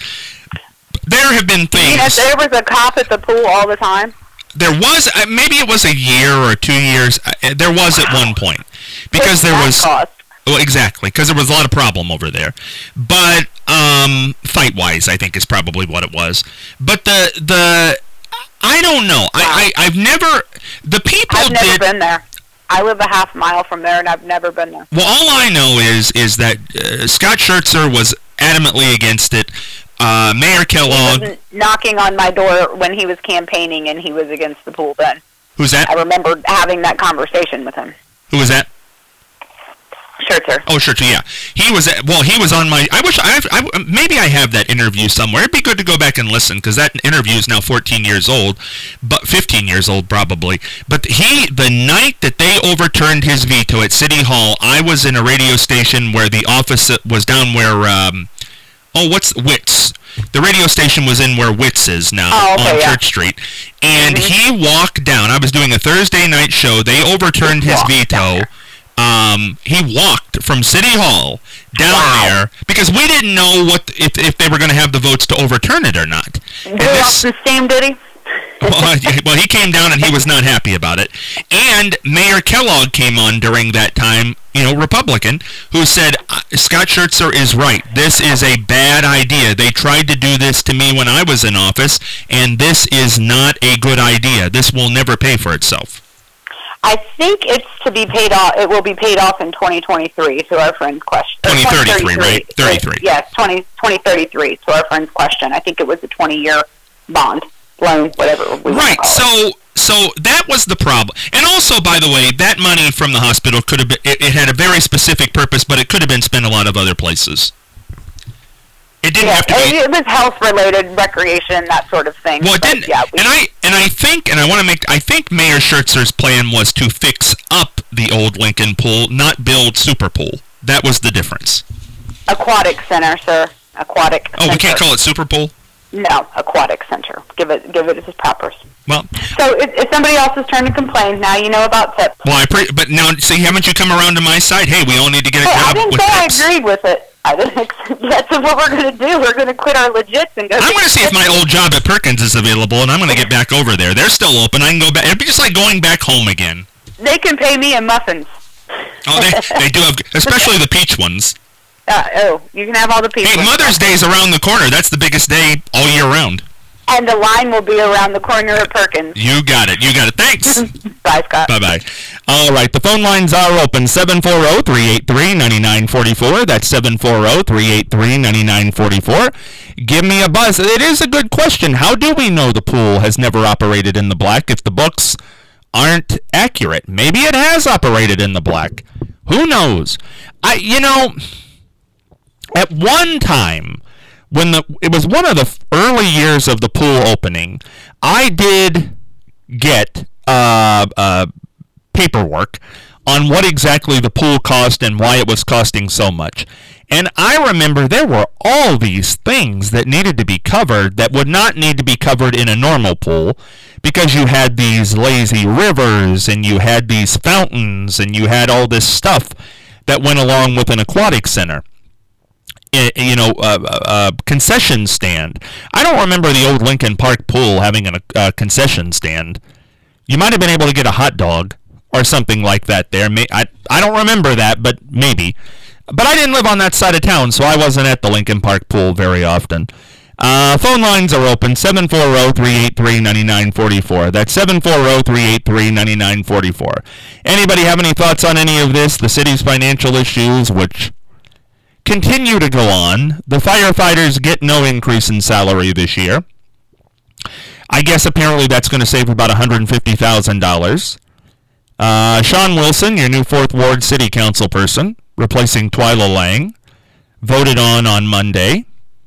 Speaker 2: There have been things.
Speaker 5: You know, there was a cop at the pool all the time.
Speaker 2: There was, uh, maybe it was a year or two years. Uh, there was at one point. Because there
Speaker 5: That
Speaker 2: was...
Speaker 5: cost.
Speaker 2: Well, exactly, because there was a lot of problem over there. But um, fight-wise, I think is probably what it was. But the the I don't know. I, I I've never the people
Speaker 5: I've never
Speaker 2: did.
Speaker 5: been there. I live a half mile from there, and I've never been there.
Speaker 2: Well, all I know is is that uh, Scott Schertzer was adamantly against it. Uh, Mayor
Speaker 5: He
Speaker 2: Kellogg,
Speaker 5: was knocking on my door when he was campaigning, and he was against the pool then.
Speaker 2: who's that?
Speaker 5: I remember having that conversation with him.
Speaker 2: Who was that?
Speaker 5: Schertzer.
Speaker 2: Oh, sure, yeah. He was at, well. He was on my. I wish I, I maybe I have that interview somewhere. It'd be good to go back and listen because that interview is now fourteen years old, but fifteen years old probably. But he, the night that they overturned his veto at City Hall, I was in a radio station where the office was down where. Um, oh, what's Wits? The radio station was in where Wits is now
Speaker 5: Oh, okay,
Speaker 2: on
Speaker 5: yeah.
Speaker 2: Church Street, and
Speaker 5: Mhm.
Speaker 2: he walked down. I was doing a Thursday night show. They overturned his
Speaker 5: Walked
Speaker 2: veto.
Speaker 5: down
Speaker 2: Um, he walked from City Hall down
Speaker 5: Wow.
Speaker 2: there because we didn't know what if if they were going to have the votes to overturn it or not. And
Speaker 5: Blew off
Speaker 2: this,
Speaker 5: the steam, did he?
Speaker 2: well, yeah, well, he came down and he was not happy about it. And Mayor Kellogg came on during that time, you know, Republican, who said, "Uh, Scott Schertzer is right. This is a bad idea. They tried to do this to me when I was in office, and this is not a good idea. This will never pay for itself."
Speaker 5: I think it's to be paid off. It will be paid off in twenty twenty-three. To our friend's question. or
Speaker 2: twenty thirty-three, right? thirty-three.
Speaker 5: Yes, twenty twenty thirty-three. To our friend's question, I think it was a twenty-year bond loan, whatever. We
Speaker 2: Right.
Speaker 5: call it.
Speaker 2: So, so that was the problem. And also, by the way, that money from the hospital could have been. It, it had a very specific purpose, but it could have been spent a lot of other places. It didn't
Speaker 5: Yeah,
Speaker 2: have to be.
Speaker 5: it was health-related, recreation, that sort of thing.
Speaker 2: Well, it
Speaker 5: but
Speaker 2: didn't.
Speaker 5: yeah, we,
Speaker 2: and I and I think and I want to make. I think Mayor Schertzer's plan was to fix up the old Lincoln Pool, not build Super Pool. That was the difference.
Speaker 5: aquatic center, sir. Aquatic.
Speaker 2: Oh, we
Speaker 5: center.
Speaker 2: can't call it Super Pool.
Speaker 5: No, aquatic center. Give it, give it its proper.
Speaker 2: Well,
Speaker 5: so it, it's somebody else's turn to complain. Now you know about tips.
Speaker 2: Well, I pre- but now, see, haven't you come around to my side? Hey, we all need to get a
Speaker 5: hey,
Speaker 2: job
Speaker 5: I didn't
Speaker 2: with
Speaker 5: say
Speaker 2: tips.
Speaker 5: I agreed with it. I didn't. That's what we're going to do. We're going to quit our legits and go.
Speaker 2: I'm going to see if my old job at Perkins is available, and I'm going to get back over there. They're still open. I can go back. It'd be just like going back home again.
Speaker 5: They can pay me in muffins.
Speaker 2: Oh, they, they do have, especially the peach ones.
Speaker 5: Uh, oh, you can have all the peach
Speaker 2: Hey,
Speaker 5: ones.
Speaker 2: Mother's Day's around the corner. That's the biggest day all year round.
Speaker 5: And the line will be around the corner at Perkins.
Speaker 2: You got it. You got it. Thanks.
Speaker 5: Bye, Scott.
Speaker 2: Bye-bye. All right, the phone lines are open, seven four zero, three eight three, nine nine four four. That's seven four zero, three eight three, nine nine four four. Give me a buzz. It is a good question. How do we know the pool has never operated in the black if the books aren't accurate? Maybe it has operated in the black. Who knows? I, you know, at one time, when the it was one of the early years of the pool opening, I did get uh, uh, paperwork on what exactly the pool cost and why it was costing so much. And I remember there were all these things that needed to be covered that would not need to be covered in a normal pool, because you had these lazy rivers and you had these fountains and you had all this stuff that went along with an aquatic center. You know, a uh, uh, concession stand. I don't remember the old Lincoln Park pool having a uh, concession stand. You might have been able to get a hot dog or something like that there. May, I, I don't remember that, but maybe. But I didn't live on that side of town, so I wasn't at the Lincoln Park pool very often. Uh, phone lines are open, seven four zero, three eight three, nine nine four four. That's seven four zero, three eight three, nine nine four four. Anybody have any thoughts on any of this? The city's financial issues, which continue to go on. The firefighters get no increase in salary this year. I guess apparently that's going to save about one hundred fifty thousand dollars. Uh, Sean Wilson, your new fourth Ward City Council person, replacing Twyla Lang, voted on on Monday.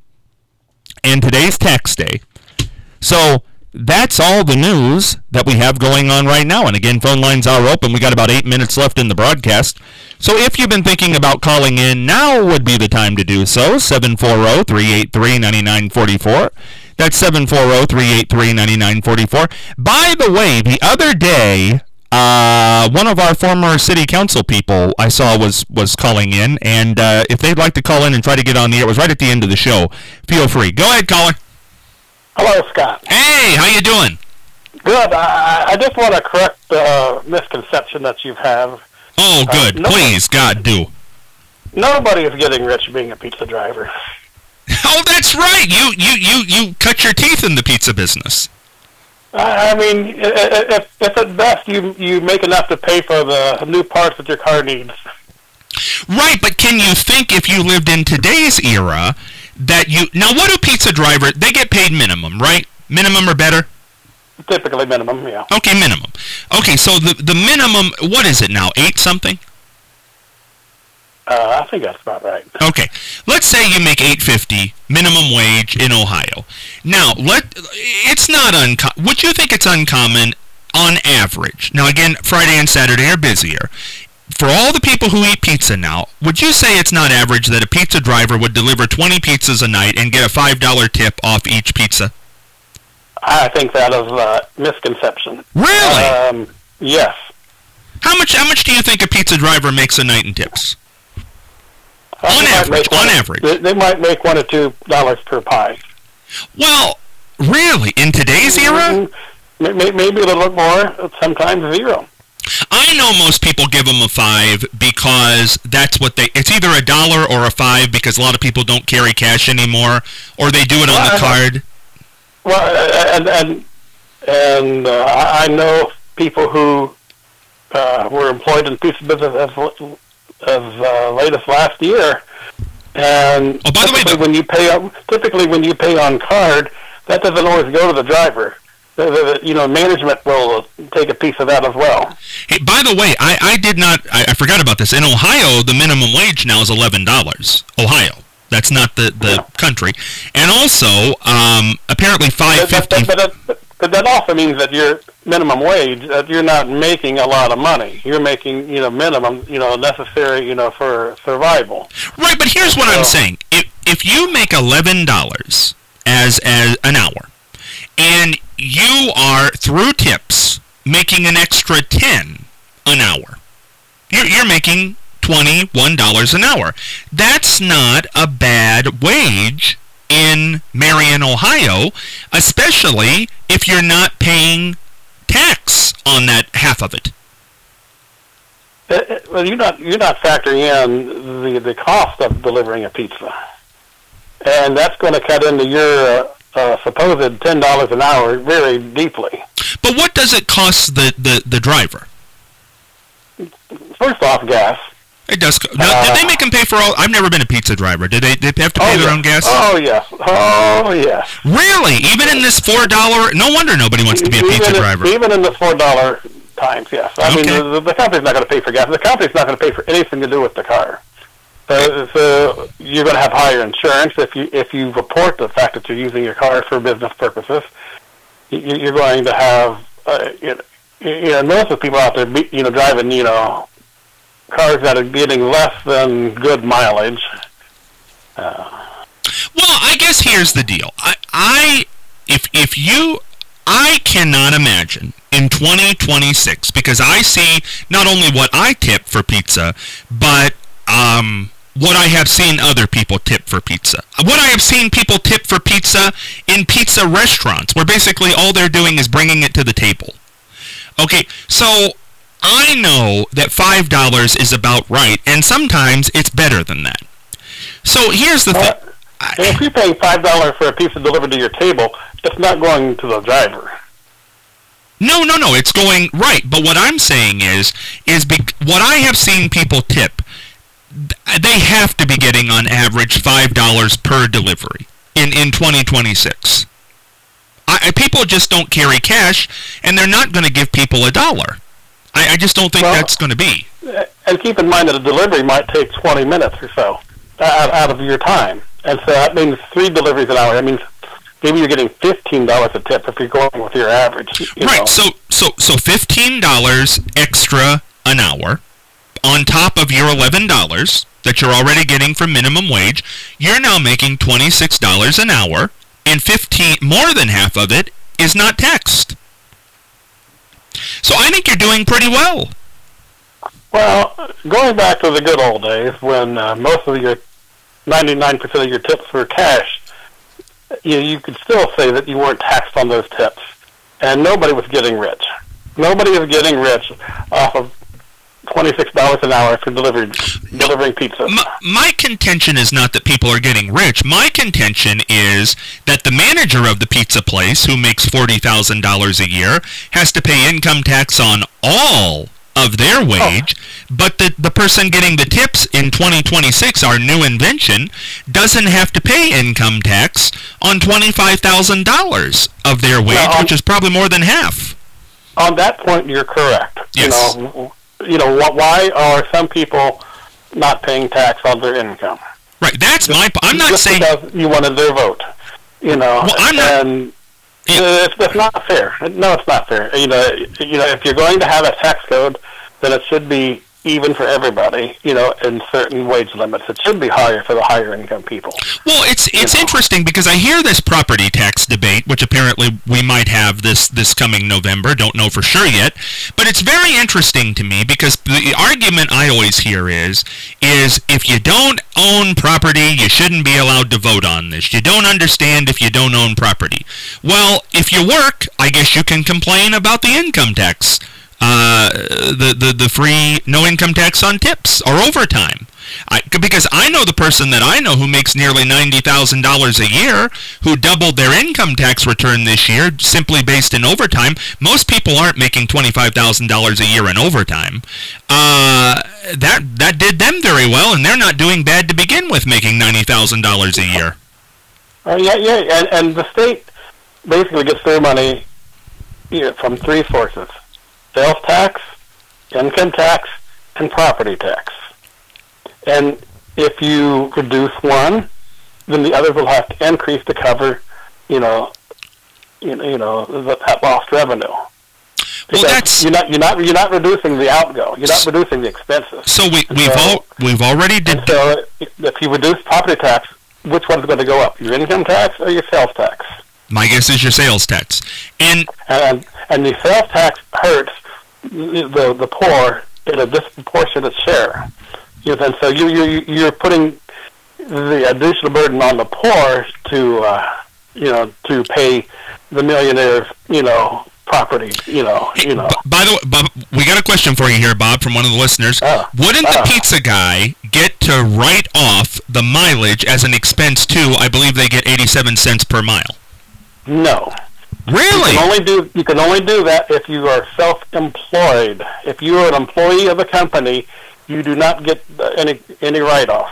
Speaker 2: And today's tax day. So that's all the news that we have going on right now. And again, phone lines are open. We got about eight minutes left in the broadcast. So if you've been thinking about calling in, now would be the time to do so. seven four zero, three eight three, nine nine four four. That's seven four zero, three eight three, nine nine four four. By the way, the other day, uh, one of our former city council people I saw was, was calling in. And uh, if they'd like to call in and try to get on the air, it was right at the end of the show. Feel free. Go ahead, caller.
Speaker 6: Hello, Scott.
Speaker 2: Hey, how you doing?
Speaker 6: Good. I, I just want to correct the uh, misconception that you have.
Speaker 2: Oh, good.
Speaker 6: Uh, nobody,
Speaker 2: Please, God, do.
Speaker 6: Nobody is getting rich being a pizza driver.
Speaker 2: Oh, that's right. You you, you, you cut your teeth in the pizza business.
Speaker 6: I, I mean, if, if at best you, you make enough to pay for the new parts that your car needs.
Speaker 2: Right, but can you think if you lived in today's era that you... Now, what do pizza drivers... They get paid minimum, right? Minimum or better?
Speaker 6: Typically minimum, yeah.
Speaker 2: Okay, minimum. Okay, so the the minimum... What is it now? Eight something?
Speaker 6: Uh, I think that's about right.
Speaker 2: Okay, let's say you make eight fifty minimum wage in Ohio. Now, let it's not uncommon. Would you think it's uncommon on average? Now, again, Friday and Saturday are busier. For all the people who eat pizza now, would you say it's not average that a pizza driver would deliver twenty pizzas a night and get a five dollar tip off each pizza?
Speaker 6: I think that is a misconception.
Speaker 2: Really?
Speaker 6: Um, yes.
Speaker 2: How much? How much do you think a pizza driver makes a night in tips?
Speaker 6: Uh,
Speaker 2: on average, on
Speaker 6: one,
Speaker 2: average.
Speaker 6: They, they might make one or two dollars per pie.
Speaker 2: Well, really, in today's era?
Speaker 6: Mm-hmm. Maybe a little bit more, sometimes zero.
Speaker 2: I know most people give them a five because that's what they... It's either a dollar or a five because a lot of people don't carry cash anymore, or they do it on the card.
Speaker 6: Well, and and, and uh, I know people who uh, were employed in pizza business as... as uh, late as last year, and
Speaker 2: oh, by the way, the,
Speaker 6: when you pay on, typically when you pay on card, that doesn't always go to the driver. The, the, you know, management will take a piece of that as well.
Speaker 2: Hey, by the way, I, I did not, I, I forgot about this. In Ohio, the minimum wage now is eleven dollars. Ohio. That's not the, the yeah. country. And also, um, apparently five fifty.
Speaker 6: But, but, but, but that also means that your minimum wage, that you're not making a lot of money. You're making, you know, minimum, you know, necessary, you know, for survival.
Speaker 2: Right, but here's what so, I'm saying. If if you make eleven dollars as, as an hour, and you are, through tips, making an extra ten an hour. You're, you're making twenty-one dollars an hour. That's not a bad wage in Marion, Ohio, especially if you're not paying tax on that half of it.
Speaker 6: Uh, well, you're not you're not factoring in the the cost of delivering a pizza, and that's going to cut into your uh, uh, supposed ten dollars an hour very deeply.
Speaker 2: But what does it cost the, the, the driver?
Speaker 6: First off, gas.
Speaker 2: It does. Co- now,
Speaker 6: uh,
Speaker 2: did they make them pay for all? I've never been a pizza driver. Did they? Did they have to pay
Speaker 6: oh,
Speaker 2: their
Speaker 6: yes.
Speaker 2: own gas?
Speaker 6: Oh yes. Oh yes.
Speaker 2: Really? Even in this four dollar? No wonder nobody wants to be a pizza
Speaker 6: even
Speaker 2: driver.
Speaker 6: In, even in the four dollar times, yes. I
Speaker 2: Okay.
Speaker 6: mean, the, the company's not going to pay for gas. The company's not going to pay for anything to do with the car. So, so you're going to have higher insurance if you if you report the fact that you're using your car for business purposes. You, you're going to have uh, you know, you know most of the people out there, be, you know, driving you know cars that are getting less than good mileage. Uh,
Speaker 2: Well, I guess here's the deal. I, I, if if you, I cannot imagine in twenty twenty-six, because I see not only what I tip for pizza, but um, what I have seen other people tip for pizza. What I have seen people tip for pizza in pizza restaurants, where basically all they're doing is bringing it to the table. Okay, so I know that five dollars is about right, and sometimes it's better than that. So here's the thing.
Speaker 6: and if you're paying five dollars for a pizza delivered to your table, it's not going to the driver.
Speaker 2: No, no, no, it's going right. But what I'm saying is, is be, what I have seen people tip, they have to be getting on average five dollars per delivery in, in twenty twenty-six. I, people just don't carry cash, and they're not going to give people a dollar. I, I just don't think
Speaker 6: well,
Speaker 2: that's going to be.
Speaker 6: And keep in mind that a delivery might take twenty minutes or so out, out of your time. And so that means three deliveries an hour. That means maybe you're getting fifteen dollars a tip if you're going with your average. You
Speaker 2: right,
Speaker 6: know.
Speaker 2: so so so fifteen dollars extra an hour on top of your eleven dollars that you're already getting from minimum wage. You're now making twenty-six dollars an hour, and fifteen more than half of it is not taxed. So I think you're doing pretty well.
Speaker 6: Well, going back to the good old days when uh, most of your ninety-nine percent of your tips were cash, you, you could still say that you weren't taxed on those tips, and nobody was getting rich. Nobody was getting rich off of twenty-six dollars an hour for delivering delivering pizza.
Speaker 2: My, my contention is not that people are getting rich. My contention is that the manager of the pizza place, who makes forty thousand dollars a year, has to pay income tax on all of their wage, oh. but the, the person getting the tips in twenty twenty-six, our new invention, doesn't have to pay income tax on twenty-five thousand dollars of their wage,
Speaker 6: now, on,
Speaker 2: which is probably more than half.
Speaker 6: On that point, you're correct.
Speaker 2: Yes.
Speaker 6: You know, you know, why are some people not paying tax on their income?
Speaker 2: Right, that's my... I'm not
Speaker 6: Just
Speaker 2: saying...
Speaker 6: because you wanted their vote, you know,
Speaker 2: well, I'm not,
Speaker 6: and it's, it's not fair. No, it's not fair. You know, you know, if you're going to have a tax code, then it should be even for everybody, you know, in certain wage limits. It should be higher for the higher income people.
Speaker 2: Well, it's it's
Speaker 6: you know.
Speaker 2: interesting because I hear this property tax debate, which apparently we might have this, this coming November. Don't know for sure yet. But it's very interesting to me because the argument I always hear is, is if you don't own property, you shouldn't be allowed to vote on this. You don't understand if you don't own property. Well, if you work, I guess you can complain about the income tax. Uh, the, the, the free no income tax on tips or overtime. I, because I know the person that I know who makes nearly ninety thousand dollars a year, who doubled their income tax return this year simply based in overtime. Most people aren't making twenty-five thousand dollars a year in overtime. Uh, that, that did them very well, and they're not doing bad to begin with, making ninety thousand dollars a year.
Speaker 6: Uh, yeah, yeah, and, and the state basically gets their money you know, from three sources. Sales tax, income tax, and property tax. And if you reduce one, then the others will have to increase to cover, you know, you know, you know that lost revenue. Because
Speaker 2: well, that's
Speaker 6: you're not you're not you're not reducing the outgo. You're not reducing the expenses.
Speaker 2: So we
Speaker 6: and
Speaker 2: we've
Speaker 6: so,
Speaker 2: all we've already did.
Speaker 6: And so if you reduce property tax, which one's going to go up, your income tax or your sales tax?
Speaker 2: My guess is your sales tax. And
Speaker 6: And and the sales tax hurts the the poor in a disproportionate share. You know, and so you you you're putting the additional burden on the poor to uh, you know to pay the millionaires, you know, property, you know, you know.
Speaker 2: by the way, Bob, we got a question for you here, Bob, from one of the listeners.
Speaker 6: Oh.
Speaker 2: Wouldn't the
Speaker 6: Oh.
Speaker 2: pizza guy get to write off the mileage as an expense too? I believe they get eighty-seven cents per mile.
Speaker 6: No.
Speaker 2: Really?
Speaker 6: You can only do you can only do that if you are self-employed. If you are an employee of a company, you do not get uh, any any write-off.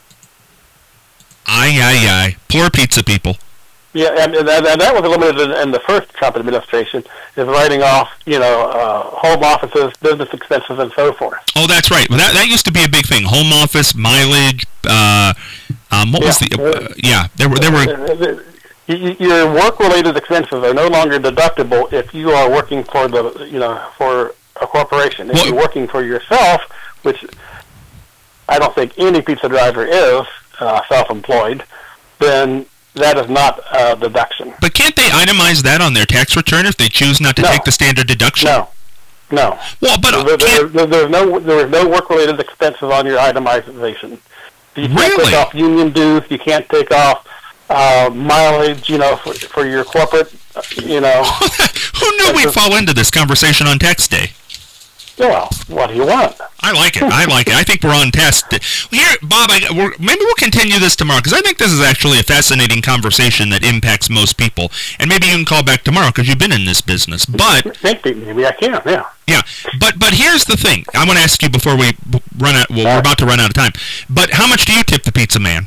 Speaker 2: Aye, aye, aye. Poor pizza people.
Speaker 6: Yeah, and, and, and that was limited in, in the first Trump administration, is writing off, you know, uh, home offices, business expenses, and so forth.
Speaker 2: Oh, that's right. Well, that that used to be a big thing. Home office, mileage. Uh, um, what was
Speaker 6: Yeah.
Speaker 2: the? Uh, yeah, there were there were.
Speaker 6: Y- Your work-related expenses are no longer deductible if you are working for the, you know, for a corporation. If
Speaker 2: Well-
Speaker 6: you're working for yourself, which I don't think any pizza driver is uh, self-employed, then that is not a deduction.
Speaker 2: But can't they itemize that on their tax return if they choose not to
Speaker 6: No.
Speaker 2: take the standard deduction?
Speaker 6: No, no.
Speaker 2: Well, but uh,
Speaker 6: There, there,
Speaker 2: can't,
Speaker 6: there, there's no there is no work-related expenses on your itemization. You can't
Speaker 2: Really?
Speaker 6: take off union dues. You can't take off uh, mileage. You know, for, for your corporate. uh, You know.
Speaker 2: who knew we'd fall into this conversation on tax day?
Speaker 6: Well, what do you want?
Speaker 2: I like it. I like it. I think we're on task. Here, Bob, I, we're, maybe we'll continue this tomorrow, because I think this is actually a fascinating conversation that impacts most people. And maybe you can call back tomorrow, because you've been in this business. But,
Speaker 6: Maybe, maybe I can. Yeah.
Speaker 2: yeah, but but here's the thing. I want to ask you before we run out, well, we're about to run out of time. But how much do you tip the pizza man?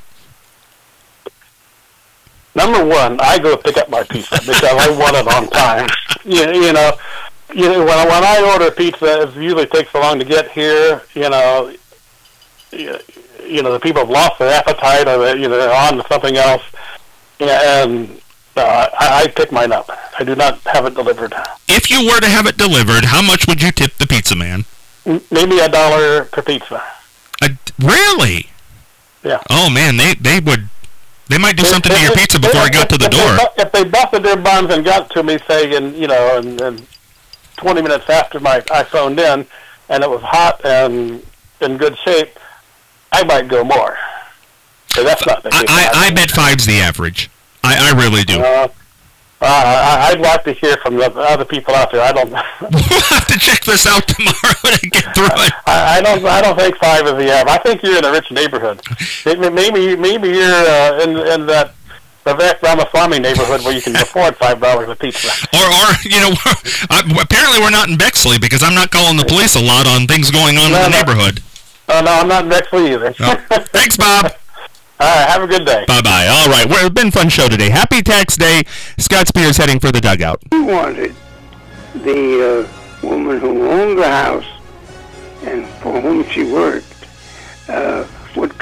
Speaker 6: Number one, I go pick up my pizza because I want it on time. You, you know, you know when when I order pizza, it usually takes so long to get here. You know, you, you know the people have lost their appetite, or they, you know they're on to something else. Yeah, and uh, I, I pick mine up. I do not have it delivered.
Speaker 2: If you were to have it delivered, how much would you tip the pizza man?
Speaker 6: M- Maybe a dollar per pizza.
Speaker 2: Uh, really?
Speaker 6: Yeah.
Speaker 2: Oh, man, they, they would... They might do something to your
Speaker 6: If-
Speaker 2: pizza
Speaker 6: if-
Speaker 2: before
Speaker 6: if-
Speaker 2: it got to the
Speaker 6: if they
Speaker 2: door.
Speaker 6: bu- If they busted their buns and got to me, say, in you know, in, in twenty minutes after my I phoned in, and it was hot and in good shape, I might go more. But that's not the case.
Speaker 2: I, I, I bet five's the average. I, I really do.
Speaker 6: Uh, uh, I- I'd like to hear from the other people out there. I don't.
Speaker 2: We'll have to check this out tomorrow to get through it.
Speaker 6: I, I don't. I don't think five is the average. I think you're in a rich neighborhood. Maybe, maybe, maybe you're uh, in in that Vivek Ramaswamy neighborhood where you can afford five dollars a pizza.
Speaker 2: Or, or you know, uh, apparently we're not in Bexley, because I'm not calling the police a lot on things going on
Speaker 6: No,
Speaker 2: in the
Speaker 6: no.
Speaker 2: neighborhood.
Speaker 6: Oh no, I'm not in Bexley either.
Speaker 2: Oh. Thanks, Bob.
Speaker 6: All right, have a good day.
Speaker 2: Bye-bye. All right, well, it's been a fun show today. Happy Tax Day. Scott Spears heading for the dugout.
Speaker 7: He wanted the uh, woman who owned the house and for whom she worked uh, would